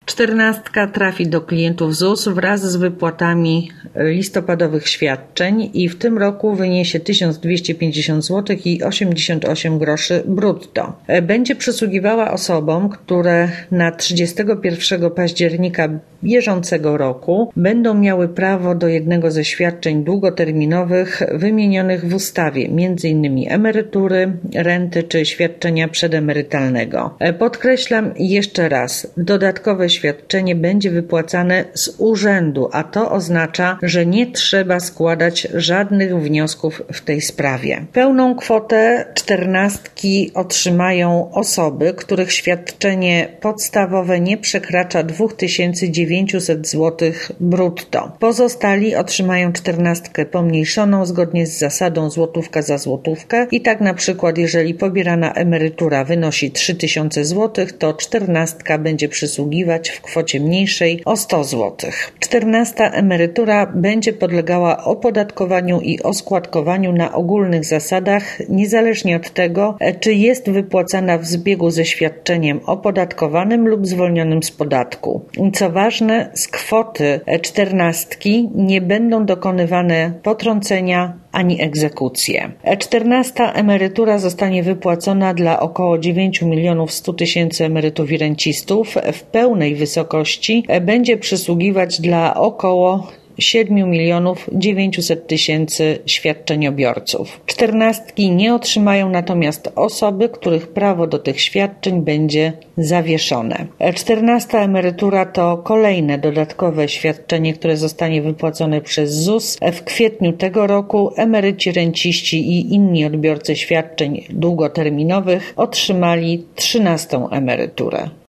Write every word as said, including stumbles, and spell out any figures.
Czternastka trafi do klientów Z U S wraz z wypłatami listopadowych świadczeń i w tym roku wyniesie tysiąc dwieście pięćdziesiąt złotych i osiemdziesiąt osiem groszy brutto. Będzie przysługiwała osobom, które na trzydziestego pierwszego października bieżącego roku będą miały prawo do jednego ze świadczeń długoterminowych wymienionych w ustawie, m.in. emerytury, renty czy świadczenia przedemerytalnego. Podkreślam jeszcze raz, dodatkowe świadczenie będzie wypłacane z urzędu, a to oznacza, że nie trzeba składać żadnych wniosków w tej sprawie. Pełną kwotę czternastki otrzymają osoby, których świadczenie podstawowe nie przekracza dwa tysiące dziewięćset złotych brutto. Pozostali otrzymają czternastkę pomniejszoną zgodnie z zasadą złotówka za złotówkę i tak na przykład jeżeli pobierana emerytura wynosi trzy tysiące złotych, to czternastka będzie przysługiwać w kwocie mniejszej o sto złotych. Czternasta emerytura będzie podlegała opodatkowaniu i oskładkowaniu na ogólnych zasadach, niezależnie od tego, czy jest wypłacana w zbiegu ze świadczeniem opodatkowanym lub zwolnionym z podatku. Co ważne, z kwoty czternastki nie będą dokonywane potrącenia ani egzekucje. Czternasta emerytura zostanie wypłacona dla około dziewięć milionów sto tysięcy emerytów i rencistów. W pełnej wysokości będzie przysługiwać dla około siedem milionów dziewięćset tysięcy świadczeniobiorców. Czternastki nie otrzymają natomiast osoby, których prawo do tych świadczeń będzie zawieszone. Czternasta emerytura to kolejne dodatkowe świadczenie, które zostanie wypłacone przez Z U S. W kwietniu tego roku emeryci, renciści i inni odbiorcy świadczeń długoterminowych otrzymali trzynastą emeryturę.